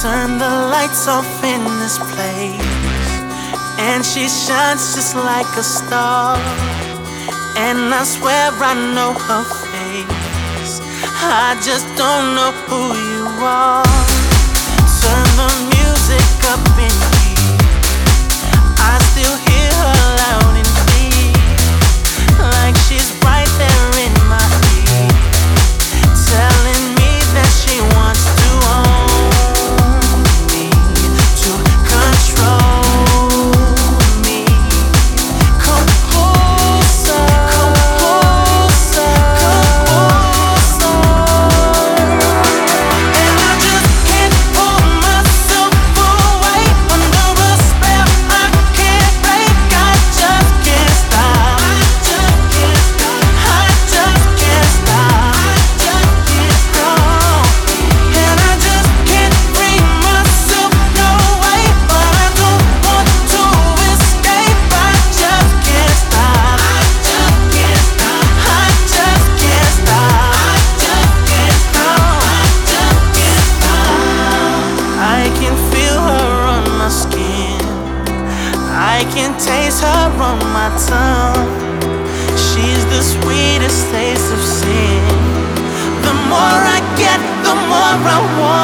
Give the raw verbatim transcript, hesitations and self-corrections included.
Turn the lights off in this place, and she shines just like a star. And I swear I know her face, I just don't know who you are. Turn the music up in here, I still hear her loud and clear, like she's right there in my ear, telling me that she wants to own me, to control me. Come closer, come closer, come closer. And I just can't pull myself away under a spell I can't break. I just can't stop. I just can't stop. I just can't stop. I just can't stop. And I just can't free myself, no way. But I don't want to escape. I just can't stop. I just can't stop. I just can't stop. I just can't stop. I just can't stop. I can feel her on my skin, I can taste her on my tongue. She's the sweetest taste of sin. The more I get, the more I want.